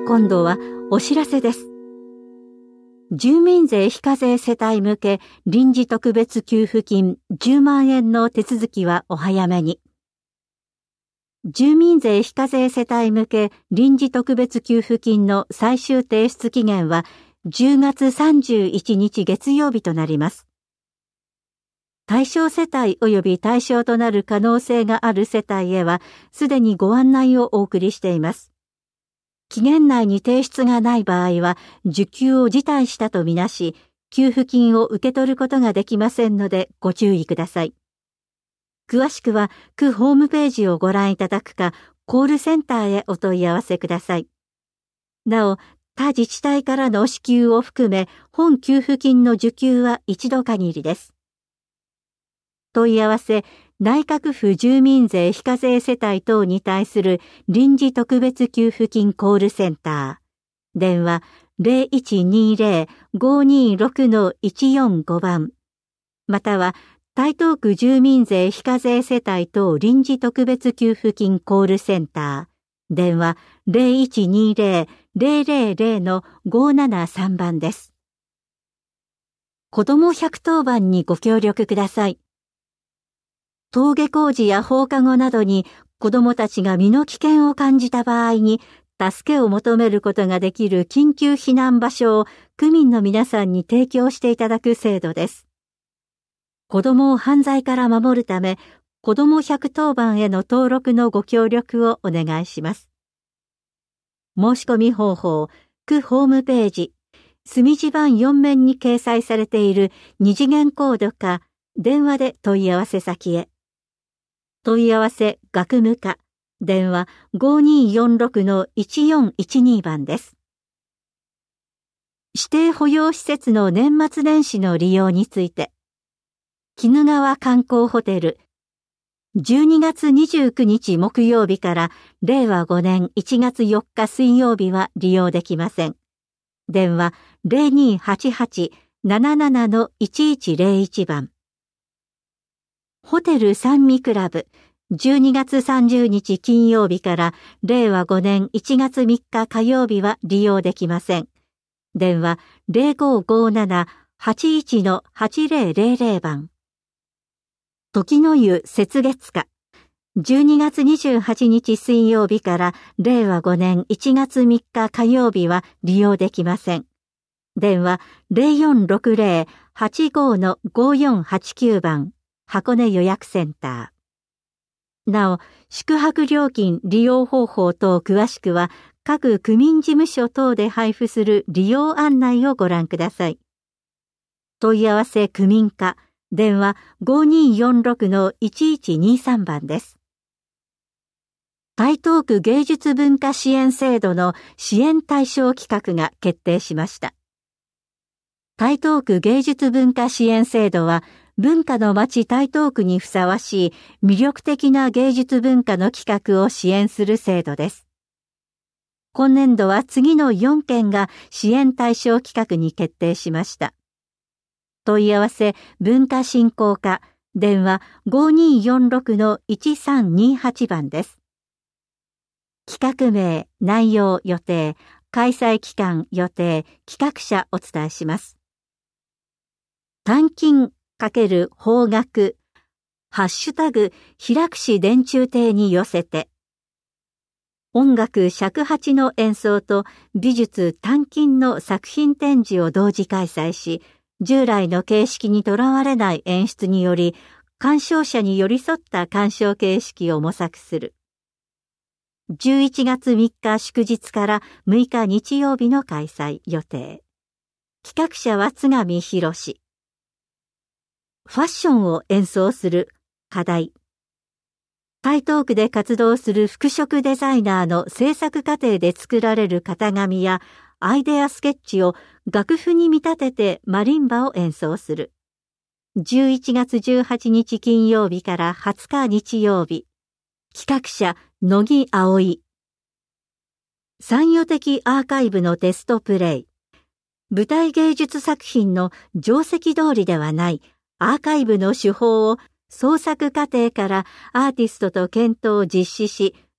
今度はお知らせです。住民税非課税世帯向け臨時特別給付金10万円の手続きはお早めに。住民税非課税世帯向け臨時特別給付金の最終提出期限は10月31日月曜日となります。対象世帯及び対象となる可能性がある世帯へはすでにご案内をお送りしています。期限内に提出がない場合は受給を辞退したとみなし、給付金を受け取ることができませんのでご注意ください。詳しくは区ホームページをご覧いただくか、コールセンターへお問い合わせください。なお、他自治体からの支給を含め、本給付金の受給は一度限りです。問い合わせ、内閣府住民税非課税世帯等に対する臨時特別給付金コールセンター。電話 0120-526-145 番。または、台東区住民税非課税世帯等臨時特別給付金コールセンター。電話 0120-000-573 番です。子ども110番にご協力ください。登下校時や放課後などに子どもたちが身の危険を感じた場合に助けを求めることができる緊急避難場所を区民の皆さんに提供していただく制度です。子どもを犯罪から守るため、子ども110番への登録のご協力をお願いします。申し込み方法、区ホームページ、墨字板4面に掲載されている2次元コードか、電話で問い合わせ先へ。問い合わせ学務課、電話 5246-1412 番です。指定保養施設の年末年始の利用について、鬼怒川観光ホテル、12月29日木曜日から令和5年1月4日水曜日は利用できません。電話 0288-77-1101 番。ホテル三味クラブ、12月30日金曜日から令和5年1月3日火曜日は利用できません。電話 0557-81-8000 番。時の湯雪月花、12月28日水曜日から令和5年1月3日火曜日は利用できません。電話 0460-85-5489 番。箱根予約センター。なお、宿泊料金利用方法等詳しくは、各区民事務所等で配布する利用案内をご覧ください。問い合わせ区民課、電話 5246-1123 番です。台東区芸術文化支援制度の支援対象企画が決定しました。台東区芸術文化支援制度は、文化の街台東区にふさわしい魅力的な芸術文化の企画を支援する制度です。今年度は次の4件が支援対象企画に決定しました。問い合わせ文化振興課、電話 5246-1328 番です。企画名、内容予定、開催期間予定、企画者お伝えします。単金×方角、ハッシュタグ、平櫛電柱亭に寄せて、音楽尺八の演奏と美術単金の作品展示を同時開催し、従来の形式にとらわれない演出により、鑑賞者に寄り添った鑑賞形式を模索する。11月3日祝日から6日日曜日の開催予定。企画者は津上博史。ファッションを演奏する課題。台東区で活動する服飾デザイナーの制作過程で作られる型紙やアイデアスケッチを楽譜に見立ててマリンバを演奏する。11月18日金曜日から20日日曜日。企画者、乃木葵。参与的アーカイブのテストプレイ。舞台芸術作品の定石通りではないアーカイブの手法を創作過程からアーティストと検討を実施し、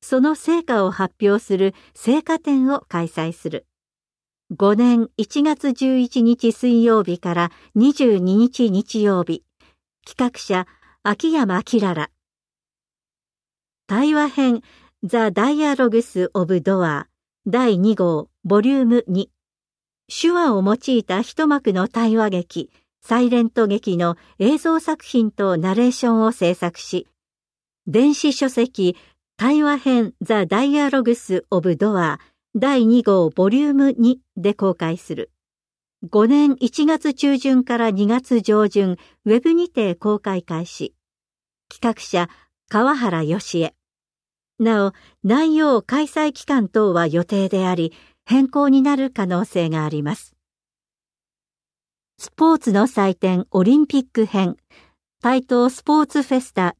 その成果を発表する成果展を開催する。5年1月11日水曜日から22日日曜日。企画者、秋山きらら。対話編、The Dialogues of Doa、第2号、ボリューム2。手話を用いた一幕の対話劇、サイレント劇の映像作品とナレーションを制作し、電子書籍、対話編 The Dialogues of Doa 第2号ボリューム2で公開する。5年1月中旬から2月上旬、ウェブにて公開開始。企画者、川原義恵。なお、内容開催期間等は予定であり、変更になる可能性があります。スポーツの祭典オリンピック編、台東スポーツフェスタ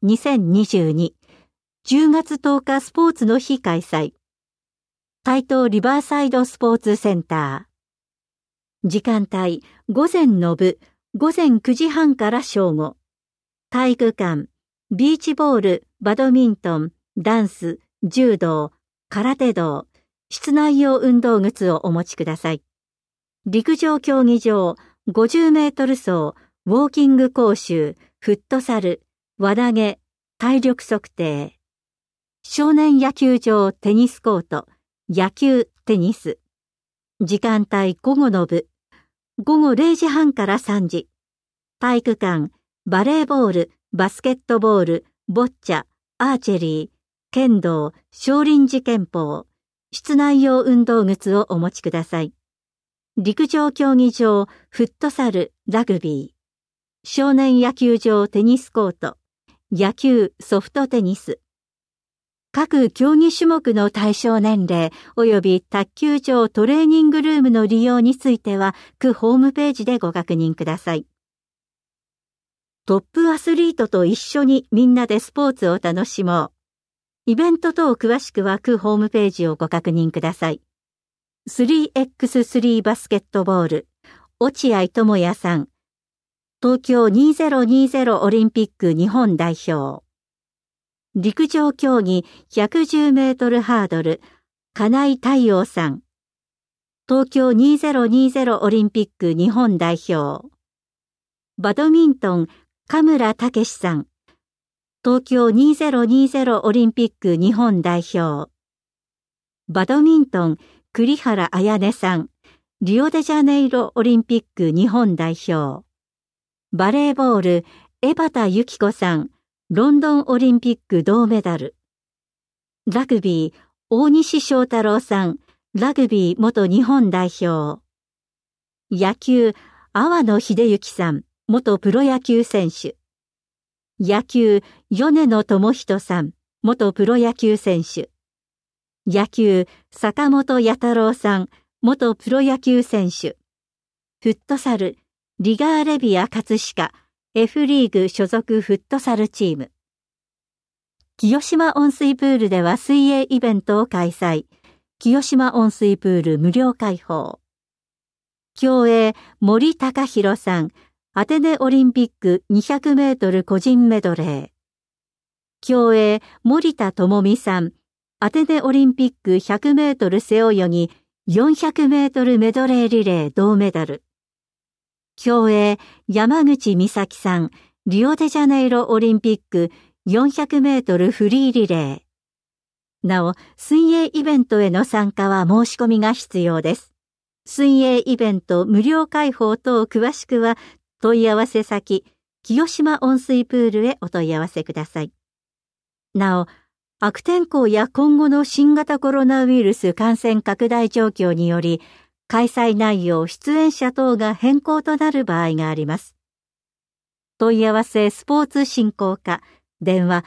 2022、10月10日スポーツの日開催。台東リバーサイドスポーツセンター。時間帯、午前の部、午前9時半から正午。体育館、ビーチボール、バドミントン、ダンス、柔道、空手道、室内用運動靴をお持ちください。陸上競技場、50メートル走、ウォーキング講習、フットサル、輪投げ、体力測定。少年野球場、テニスコート、野球、テニス。時間帯午後の部。午後0時半から3時。体育館、バレーボール、バスケットボール、ボッチャ、アーチェリー、剣道、少林寺拳法、室内用運動靴をお持ちください。陸上競技場、フットサル、ラグビー。少年野球場、テニスコート、野球、ソフトテニス。各競技種目の対象年齢及び卓球場トレーニングルームの利用については、区ホームページでご確認ください。トップアスリートと一緒にみんなでスポーツを楽しもう。イベント等詳しくは区ホームページをご確認ください。3x3 バスケットボール、落合智也さん。東京2020オリンピック日本代表。陸上競技110メートルハードル、金井太陽さん。東京2020オリンピック日本代表。バドミントン、嘉村武史さん。東京2020オリンピック日本代表。バドミントン、栗原彩音さん。リオデジャネイロオリンピック日本代表。バレーボール、江端由紀子さん。ロンドンオリンピック銅メダル。ラグビー、大西翔太郎さん。ラグビー元日本代表。野球、阿野秀幸さん。元プロ野球選手。野球、米野智人さん。元プロ野球選手。野球、坂本弥太郎さん。元プロ野球選手。フットサル、リガーレビア葛飾。F リーグ所属フットサルチーム。清島温水プールでは水泳イベントを開催。清島温水プール無料開放。競泳森高弘さん。アテネオリンピック200メートル個人メドレー。競泳森田智美さん。アテネオリンピック100メートル背泳ぎ400メートルメドレーリレー銅メダル。競泳、山口美咲さん、リオデジャネイロオリンピック400メートルフリーリレー。なお、水泳イベントへの参加は申し込みが必要です。水泳イベント無料開放等詳しくは、問い合わせ先、清島温水プールへお問い合わせください。なお、悪天候や今後の新型コロナウイルス感染拡大状況により、開催内容、出演者等が変更となる場合があります。問い合わせスポーツ振興課、電話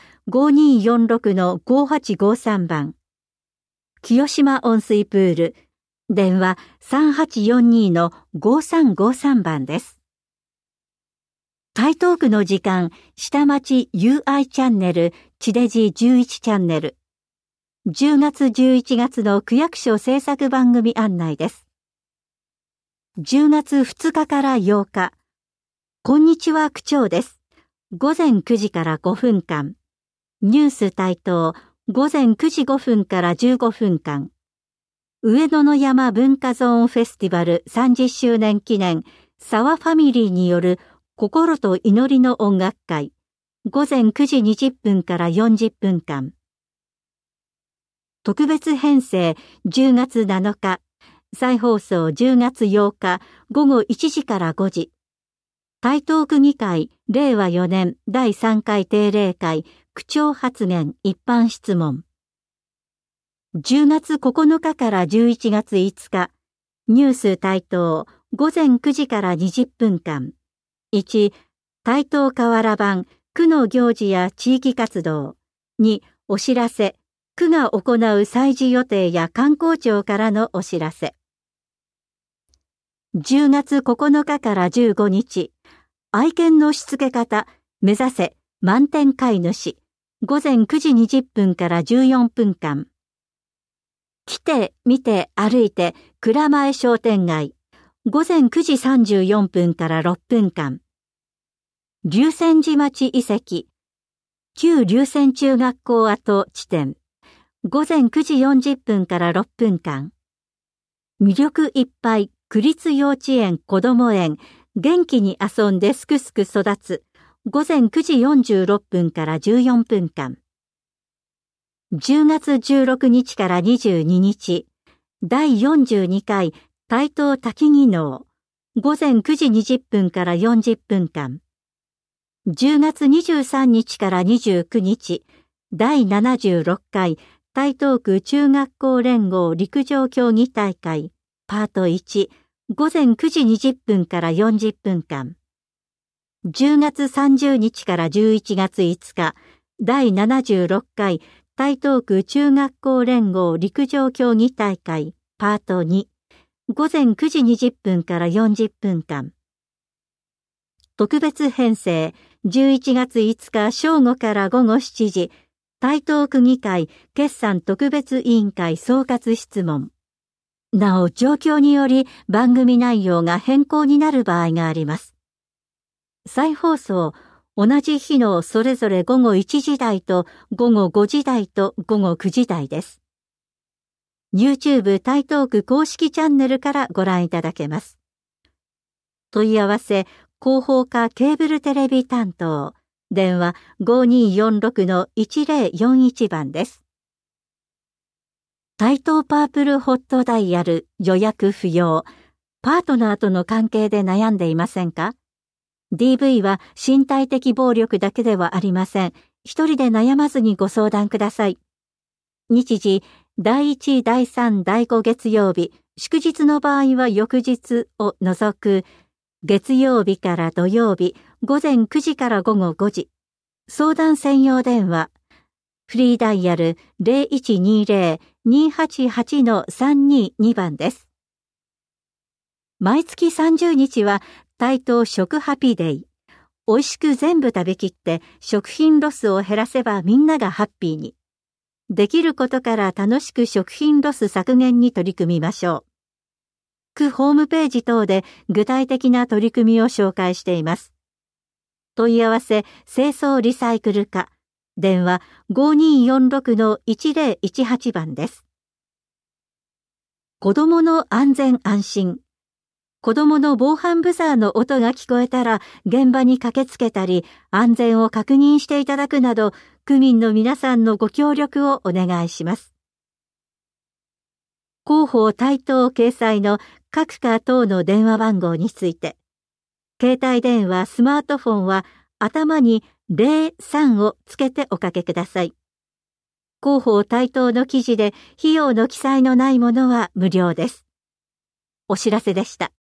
5246-5853 番。清島温水プール、電話 3842-5353 番です。台東区の時間、下町 UI チャンネル、地デジ11チャンネル。10月11月の区役所制作番組案内です。10月2日から8日。こんにちは区長です。午前9時から5分間。ニュース台東、 午前9時5分から15分間、上野の山文化ゾーンフェスティバル30周年記念沢ファミリーによる心と祈りの音楽会、午前9時20分から40分間。特別編成10月7日、再放送10月8日午後1時から5時。台東区議会令和4年第3回定例会区長発言一般質問。10月9日から11月5日、ニュース台東午前9時から20分間。1、台東河原版区の行事や地域活動。2、お知らせ。区が行う祭事予定や観光庁からのお知らせ。10月9日から15日、愛犬のしつけ方、目指せ満点飼い主。午前9時20分から14分間。来て、見て、歩いて、蔵前商店街。午前9時34分から6分間。龍泉寺町遺跡。旧龍泉中学校跡地点。午前9時40分から6分間。魅力いっぱい、区立幼稚園こども園。元気に遊んですくすく育つ。午前9時46分から14分間。10月16日から22日、第42回台東滝技能、午前9時20分から40分間。10月23日から29日、第76回台東区中学校連合陸上競技大会、パート1、午前9時20分から40分間。10月30日から11月5日、第76回台東区中学校連合陸上競技大会パート2午前9時20分から40分間。特別編成11月5日正午から午後7時台東区議会決算特別委員会総括質問。なお状況により番組内容が変更になる場合があります。再放送同じ日のそれぞれ午後1時台と午後5時台と午後9時台です。YouTube 台東区公式チャンネルからご覧いただけます。問い合わせ、広報課ケーブルテレビ担当、電話 5246-1041 番です。台東パープルホットダイヤル予約不要、パートナーとの関係で悩んでいませんか？DV は身体的暴力だけではありません。一人で悩まずにご相談ください。日時、第1、第3、第5月曜日、祝日の場合は翌日を除く、月曜日から土曜日、午前9時から午後5時。相談専用電話、フリーダイヤル 0120-288-322 番です。毎月30日は、台東食ハピデイ。美味しく全部食べきって食品ロスを減らせばみんながハッピーに。できることから楽しく食品ロス削減に取り組みましょう。区ホームページ等で具体的な取り組みを紹介しています。問い合わせ清掃リサイクル課。電話 5246-1018 番です。子どもの安全安心。子供の防犯ブザーの音が聞こえたら現場に駆けつけたり安全を確認していただくなど区民の皆さんのご協力をお願いします。広報台東掲載の各課等の電話番号について、携帯電話、スマートフォンは頭に03をつけておかけください。広報台東の記事で費用の記載のないものは無料です。お知らせでした。